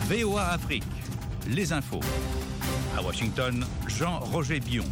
VOA Afrique, les infos. À Washington, Jean-Roger Bion.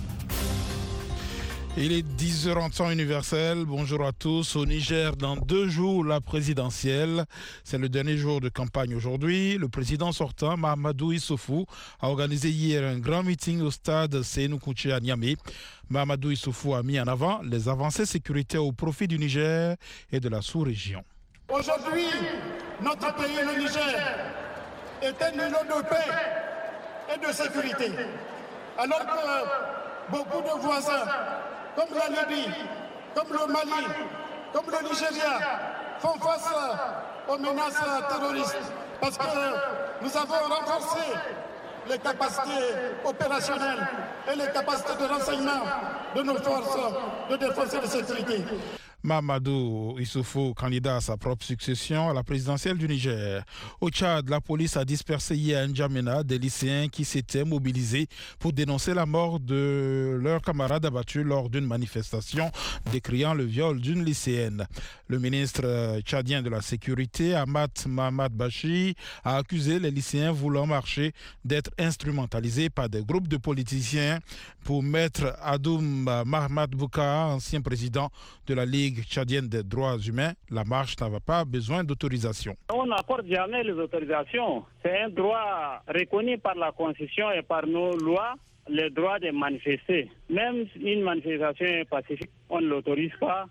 Il est 10h en temps universel. Bonjour à tous. Au Niger, dans 2 jours, la présidentielle. C'est le dernier jour de campagne aujourd'hui. Le président sortant, Mahamadou Issoufou, a organisé hier un grand meeting au stade Sénou Kouché à Niamey. Mahamadou Issoufou a mis en avant les avancées sécuritaires au profit du Niger et de la sous-région. Aujourd'hui, notre pays, le Niger, est un îlot de paix et de sécurité. Alors que beaucoup de voisins, comme la Libye, comme le Mali, comme le Nigeria, font face aux menaces terroristes. Parce que nous avons renforcé les capacités opérationnelles et les capacités de renseignement de nos forces de défense et de sécurité. Mahamadou Issoufou, candidat à sa propre succession à la présidentielle du Niger. Au Tchad, la police a dispersé hier à N'Djamena des lycéens qui s'étaient mobilisés pour dénoncer la mort de leurs camarades abattus lors d'une manifestation décriant le viol d'une lycéenne. Le ministre tchadien de la Sécurité, Ahmad Mahamad Bachi, a accusé les lycéens voulant marcher d'être instrumentalisés par des groupes de politiciens pour mettre Adoum Mahmad Bouka, ancien président de la Ligue tchadienne des droits humains. La marche n'avait pas besoin d'autorisation. On n'accorde jamais les autorisations. C'est un droit reconnu par la Constitution et par nos lois, le droit de manifester. Même une manifestation pacifique, on ne l'autorise pas.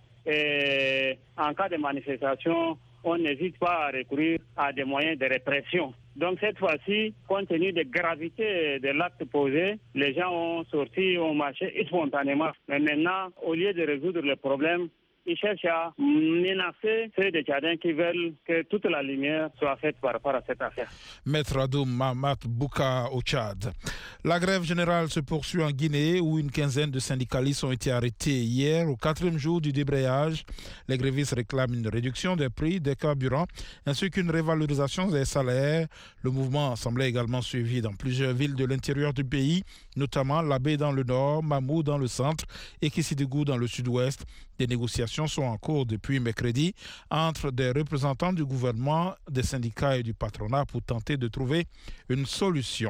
Et en cas de manifestation, on n'hésite pas à recourir à des moyens de répression. Donc cette fois-ci, compte tenu de la gravité de l'acte posé, les gens ont sorti, ont marché spontanément. Mais maintenant, au lieu de résoudre le problème, ils cherchent à menacer ceux des Tchadiens qui veulent que toute la lumière soit faite par rapport à cette affaire. Maître Adoum Mahmad Bouka au Tchad. La grève générale se poursuit en Guinée où une quinzaine de syndicalistes ont été arrêtés hier au 4e jour du débrayage. Les grévistes réclament une réduction des prix des carburants ainsi qu'une révalorisation des salaires. Le mouvement semblait également suivi dans plusieurs villes de l'intérieur du pays, notamment Labé dans le nord, Mamou dans le centre et Kissidégou dans le sud-ouest. Des négociations sont en cours depuis mercredi entre des représentants du gouvernement, des syndicats et du patronat pour tenter de trouver une solution.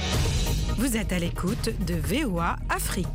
Vous êtes à l'écoute de VOA Afrique.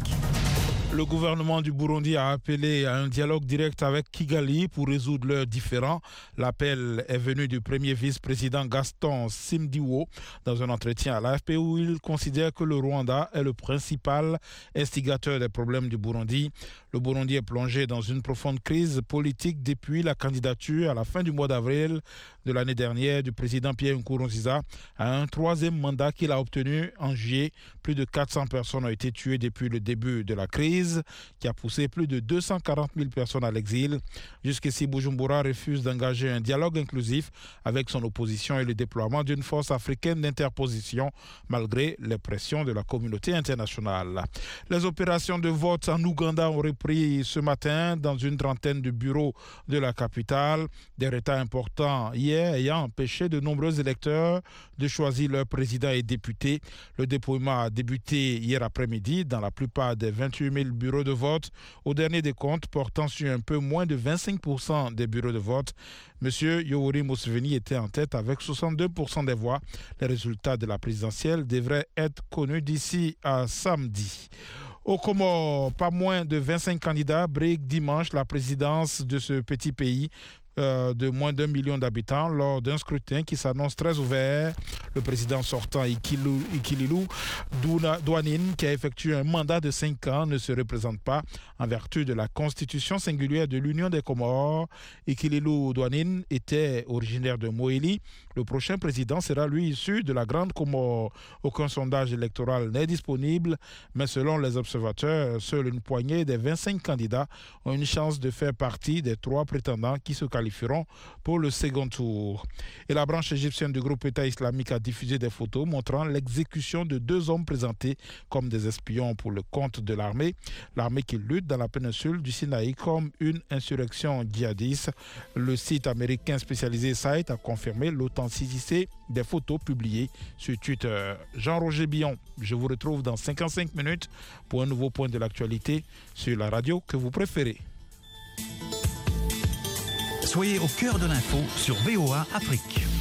Le gouvernement du Burundi a appelé à un dialogue direct avec Kigali pour résoudre leurs différends. L'appel est venu du premier vice-président Gaston Simdiwo dans un entretien à l'AFP où il considère que le Rwanda est le principal instigateur des problèmes du Burundi. Le Burundi est plongé dans une profonde crise politique depuis la candidature à la fin du mois d'avril de l'année dernière du président Pierre Nkurunziza à un 3e mandat qu'il a obtenu en juillet. Plus de 400 personnes ont été tuées depuis le début de la crise qui a poussé plus de 240 000 personnes à l'exil. Jusqu'ici, Bujumbura refuse d'engager un dialogue inclusif avec son opposition et le déploiement d'une force africaine d'interposition malgré les pressions de la communauté internationale. Les opérations de vote en Ouganda ont repris ce matin dans une trentaine de bureaux de la capitale. Des retards importants hier ayant empêché de nombreux électeurs de choisir leur président et députés. Le déploiement a débuté hier après-midi dans la plupart des 28 000 bureaux de vote. Au dernier décompte, portant sur un peu moins de 25% des bureaux de vote, M. Yoweri Museveni était en tête avec 62% des voix. Les résultats de la présidentielle devraient être connus d'ici à samedi. Au Comores, pas moins de 25 candidats briguent dimanche la présidence de ce petit pays de moins d'1 million d'habitants lors d'un scrutin qui s'annonce très ouvert. Le président sortant Ikililou Douanine, qui a effectué un mandat de 5 ans, ne se représente pas en vertu de la constitution singulière de l'Union des Comores. Ikililou Douanine était originaire de Moélie. Le prochain président sera lui issu de la Grande Comore. Aucun sondage électoral n'est disponible, mais selon les observateurs, seule une poignée des 25 candidats ont une chance de faire partie des 3 prétendants qui se qualifieront pour le second tour. Et la branche égyptienne du groupe État islamique a diffusé des photos montrant l'exécution de 2 hommes présentés comme des espions pour le compte de l'armée. L'armée qui lutte dans la péninsule du Sinaï comme une insurrection djihadiste. Le site américain spécialisé Site a confirmé l'authenticité des photos publiées sur Twitter. Jean-Roger Bion, je vous retrouve dans 55 minutes pour un nouveau point de l'actualité sur la radio que vous préférez. Soyez au cœur de l'info sur VOA Afrique.